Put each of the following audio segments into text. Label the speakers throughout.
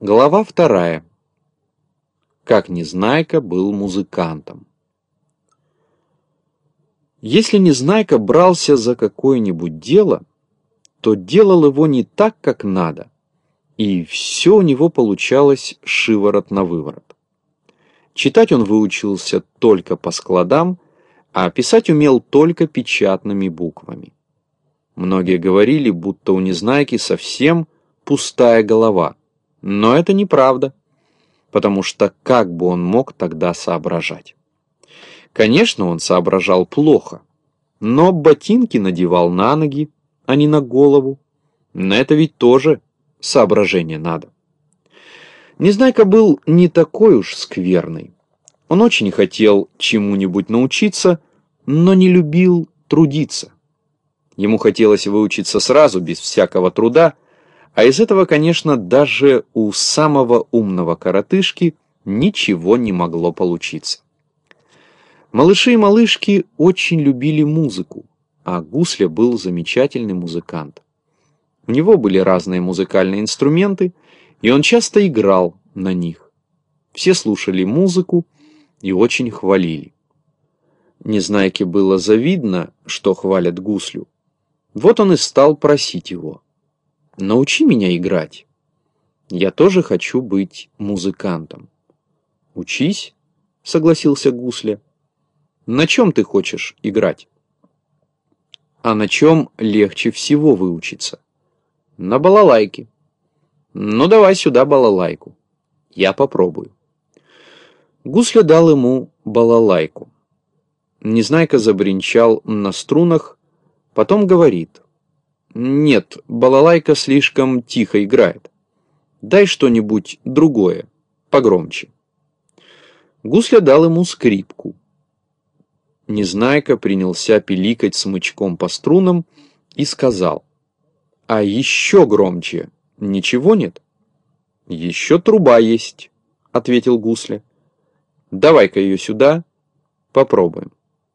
Speaker 1: Глава вторая. Как Незнайка был музыкантом. Если Незнайка брался за какое-нибудь дело, то делал его не так, как надо, и все у него получалось шиворот на выворот. Читать он выучился только по складам, а писать умел только печатными буквами. Многие говорили, будто у Незнайки совсем пустая голова, но это неправда, потому что как бы он мог тогда соображать? Конечно, он соображал плохо, но ботинки надевал на ноги, а не на голову. На это ведь тоже соображение надо. Незнайка был не такой уж скверный. Он очень хотел чему-нибудь научиться, но не любил трудиться. Ему хотелось выучиться сразу, без всякого труда, а из этого, конечно, даже у самого умного коротышки ничего не могло получиться. Малыши и малышки очень любили музыку, а Гусля был замечательный музыкант. У него были разные музыкальные инструменты, и он часто играл на них. Все слушали музыку и очень хвалили. Незнайке было завидно, что хвалят Гуслю. Вот он и стал просить его: «Научи меня играть. Я тоже хочу быть музыкантом». «Учись», — согласился Гусля. «На чем ты хочешь играть?» «А на чем легче всего выучиться?» «На балалайке». «Ну, давай сюда балалайку. Я попробую». Гусля дал ему балалайку. Незнайка забринчал на струнах, потом говорит: «Нет, балалайка слишком тихо играет. Дай что-нибудь другое, погромче». Гусля дал ему скрипку. Незнайка принялся пиликать смычком по струнам и сказал: «А еще громче ничего нет?» «Еще труба есть», — ответил Гусля. «Давай-ка ее сюда, попробуем».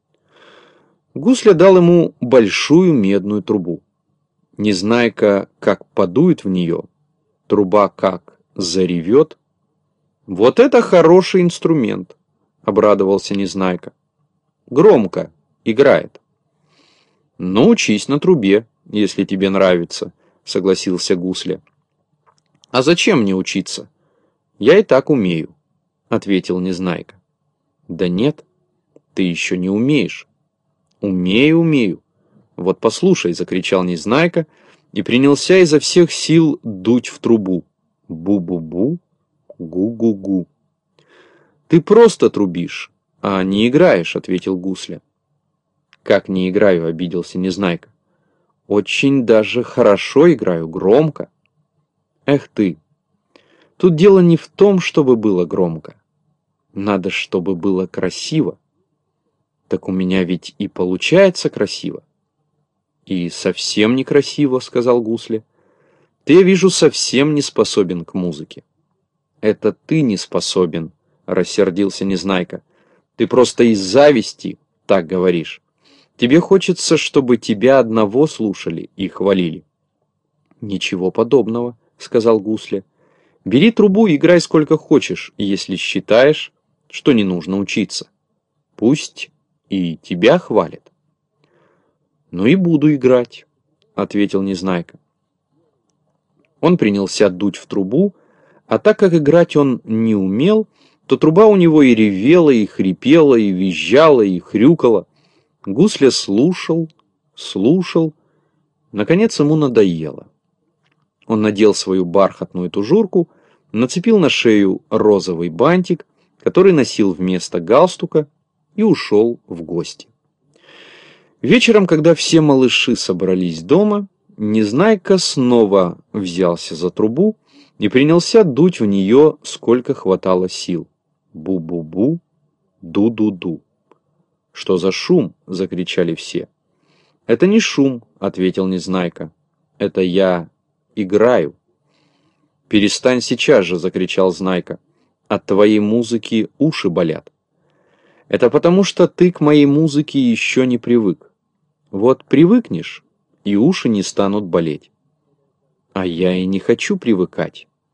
Speaker 1: Гусля дал ему большую медную трубу. Незнайка как подует в нее, труба как заревет. «Вот это хороший инструмент», — обрадовался Незнайка. «Громко играет». «Ну, учись на трубе, если тебе нравится», — согласился Гусля. «А зачем мне учиться? Я и так умею», — ответил Незнайка. «Да нет, ты еще не умеешь». «Умею, умею. Вот послушай», — закричал Незнайка и принялся изо всех сил дуть в трубу. Бу-бу-бу, гу-гу-гу. «Ты просто трубишь, а не играешь», — ответил Гусля. «Как не играю?» — обиделся Незнайка. «Очень даже хорошо играю, громко». «Эх ты! Тут дело не в том, чтобы было громко. Надо, чтобы было красиво. Так у меня ведь и получается красиво». «И совсем некрасиво», — сказал Гусля. «Ты, я вижу, совсем не способен к музыке». «Это ты не способен», — рассердился Незнайка. «Ты просто из зависти так говоришь. Тебе хочется, чтобы тебя одного слушали и хвалили». «Ничего подобного», — сказал Гусля. «Бери трубу и играй сколько хочешь, если считаешь, что не нужно учиться. Пусть и тебя хвалят». «Ну и буду играть», — ответил Незнайка. Он принялся дуть в трубу, а так как играть он не умел, то труба у него и ревела, и хрипела, и визжала, и хрюкала. Гусля слушал, слушал. Наконец ему надоело. Он надел свою бархатную тужурку, нацепил на шею розовый бантик, который носил вместо галстука, и ушел в гости. Вечером, когда все малыши собрались дома, Незнайка снова взялся за трубу и принялся дуть в нее, сколько хватало сил. Бу-бу-бу, ду-ду-ду. «Что за шум?» — закричали все. «Это не шум», — ответил Незнайка. «Это я играю». «Перестань сейчас же», — закричал Знайка. «От твоей музыки уши болят». «Это потому, что ты к моей музыке еще не привык. Вот привыкнешь, и уши не станут болеть». «А я и не хочу привыкать.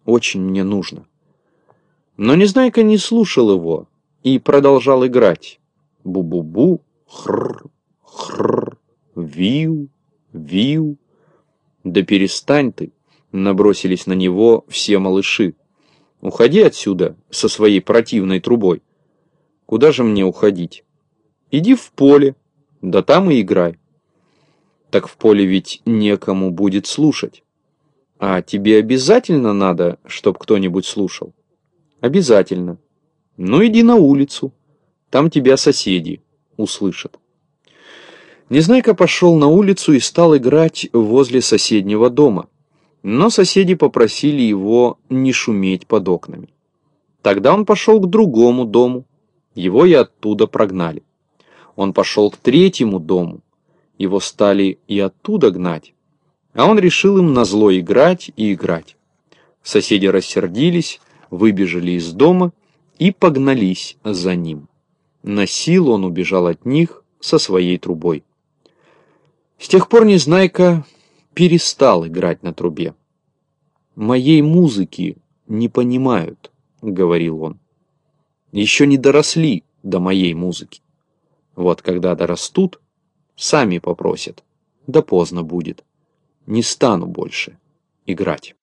Speaker 1: очень мне нужно». Но Незнайка не слушал его и продолжал играть. Бу-бу-бу, хрр, хрр, виу, виу. «Да перестань ты!» — набросились на него все малыши. «Уходи отсюда со своей противной трубой». «Куда же мне уходить?» «Иди в поле, да там и играй». «Так в поле ведь некому будет слушать». «А тебе обязательно надо, чтоб кто-нибудь слушал?» «Обязательно». «Ну иди на улицу, там тебя соседи услышат». Незнайка пошел на улицу и стал играть возле соседнего дома. Но соседи попросили его не шуметь под окнами. Тогда он пошел к другому дому. Его и оттуда прогнали. Он пошел к третьему дому. Его стали и оттуда гнать. А он решил им назло играть и играть. Соседи рассердились, выбежали из дома и погнались за ним. Насилу он убежал от них со своей трубой. С тех пор Незнайка перестал играть на трубе. «Моей музыки не понимают», — говорил он. «Еще не доросли до моей музыки. Вот когда дорастут, сами попросят, да поздно будет. Не стану больше играть».